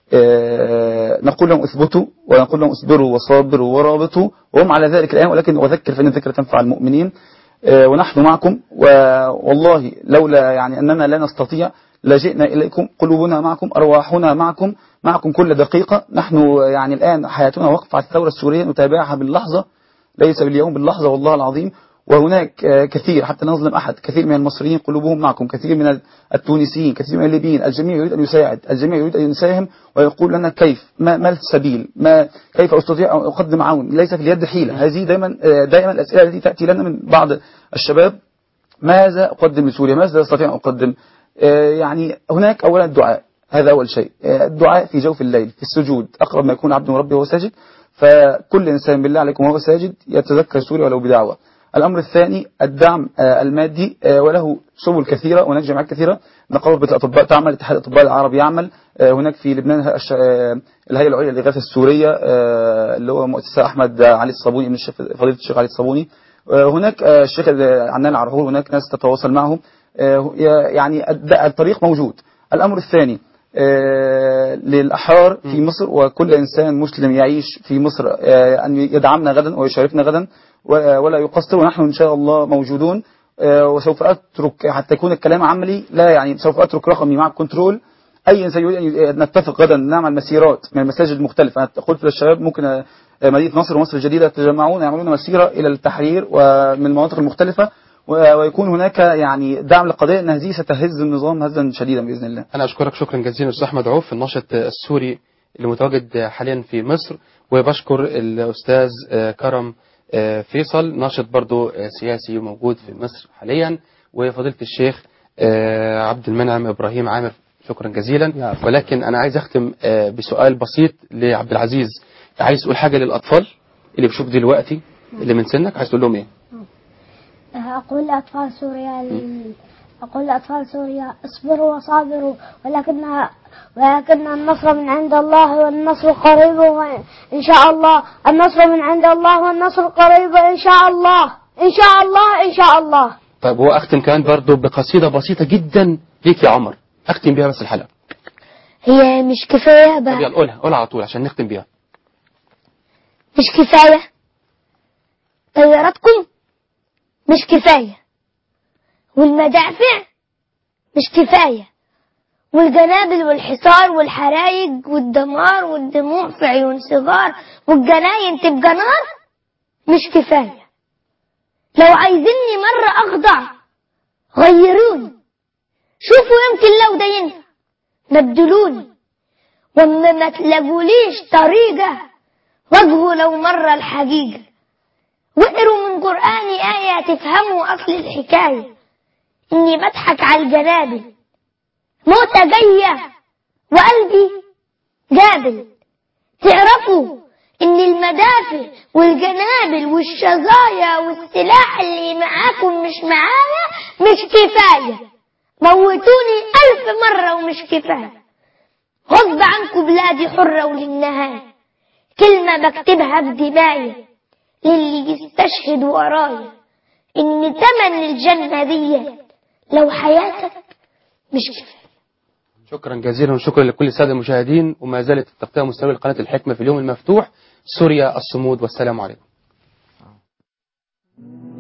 Speaker 4: نقول لهم اثبتوا، ونقول لهم اصبروا وصابروا ورابطوا، وهم على ذلك الآن، ولكن وذكر فإن الذكر تنفع المؤمنين. ونحن معكم، والله لولا يعني أننا لا نستطيع لجئنا إليكم، قلوبنا معكم، أرواحنا معكم، معكم كل دقيقة. نحن يعني الآن حياتنا وقف على الثورة السورية، نتابعها باللحظة ليس باليوم، باللحظة والله العظيم. وهناك كثير، حتى نظلم أحد، كثير من المصريين قلوبهم معكم، كثير من التونسيين، كثير من الليبيين، الجميع يريد أن يساعد، الجميع يريد أن يساهم، ويقول لنا كيف، ما, ما السبيل، ما كيف أستطيع أن أقدم عون، ليس في اليد حيلة. هذه دائما دائما الأسئلة التي تأتي لنا من بعض الشباب، ماذا أقدم لسوريا، ماذا أستطيع أن أقدم؟ يعني هناك أولا الدعاء، هذا أول شيء. الدعاء في جوف الليل في السجود، أقرب ما يكون عبد من ربه وهو ساجد، فكل إنسان بالله عليكم وهو ساجد يتذكر سوريا ولو بدعوة. الأمر الثاني الدعم المادي، وله سبل كثيرة، وهناك جمعيات كثيرة. نقابة الأطباء تعمل، اتحاد الأطباء العربي يعمل، هناك في لبنان الهيئة العليا للإغاثة السورية اللي هو مؤسسة أحمد علي الصابوني من فضيلة الشيخ علي الصابوني، هناك الشيخ عنان العرهور، هناك ناس تتواصل معهم. يعني الطريق موجود. الأمر الثاني للأحرار في مصر، وكل إنسان مسلم يعيش في مصر أن يدعمنا غدا ويشاركنا غدا ولا يقصر، ونحن إن شاء الله موجودون. وسوف أترك حتى يكون الكلام عملي، لا يعني سوف أترك رقمي مع الكنترول أي إنسان يريد أن نتفق غدا نعمل مسيرات من المساجد المختلفة. أنا قلت للشباب ممكن مدينة نصر ومصر الجديدة يتجمعون يعملون مسيرة إلى التحرير ومن المناطق المختلفة، ويكون هناك يعني دعم للقضية أن هذه ستهز النظام هزا شديدا بإذن الله.
Speaker 3: أنا أشكرك شكرا جزيلا أستاذ أحمد عوف الناشط السوري اللي متواجد حاليا في مصر، وبشكر الأستاذ كرم فيصل ناشط برضو سياسي موجود في مصر حاليا، وفضيلة الشيخ عبد المنعم إبراهيم عامر شكرا جزيلا. ولكن أنا عايز أختم بسؤال بسيط لعبد العزيز، عايز تقول حاجة للأطفال اللي بيشوف دلوقتي اللي من سنك، عايز تقول لهم إيه؟
Speaker 8: أقول لأطفال سوريا أقول لأطفال سوريا اصبروا وصابروا، ولكن ولكن النصر من عند الله والنصر قريب إن شاء الله. النصر من عند الله والنصر قريب إن شاء الله إن شاء الله إن شاء الله.
Speaker 3: طيب هو أختم كمان برضو بقصيدة بسيطة جدا ليك يا عمر، أختم بيها بس الحلقة.
Speaker 7: هي مش كفاية بقى؟
Speaker 3: طب يلا قولها قولها على طول عشان نختم بيها.
Speaker 7: مش كفاية طياراتكم؟ مش كفاية، والمدافع مش كفاية، والجنابل والحصار والحرايق والدمار والدموع في عيون صغار والجناين تبقى نار مش كفاية. لو عايزيني مرة أخضع غيروني، شوفوا يمكن لو ده ينفع نبدلوني، وما ما تلاقوليش طريقة واجهوا لو مرة الحقيقة. واقروا من قرآني آية تفهموا أصل الحكاية، إني بضحك على الجنابل موتة جاية وقلبي جابل. تعرفوا إن المدافع والجنابل والشظايا والسلاح اللي معاكم مش معايا مش كفاية. موتوني ألف مرة ومش كفاية. غصب عنكم بلادي حرة وللنهاية كلمة بكتبها بدماية للي يستشهد ورايا إن تمن الجنة دي لو حياتك مش كفاية.
Speaker 3: شكرا جزيلا وشكرا لكل السادة المشاهدين، وما زالت التغطية مستمرة لقناة الحكمة في اليوم المفتوح. سوريا الصمود، والسلام عليكم.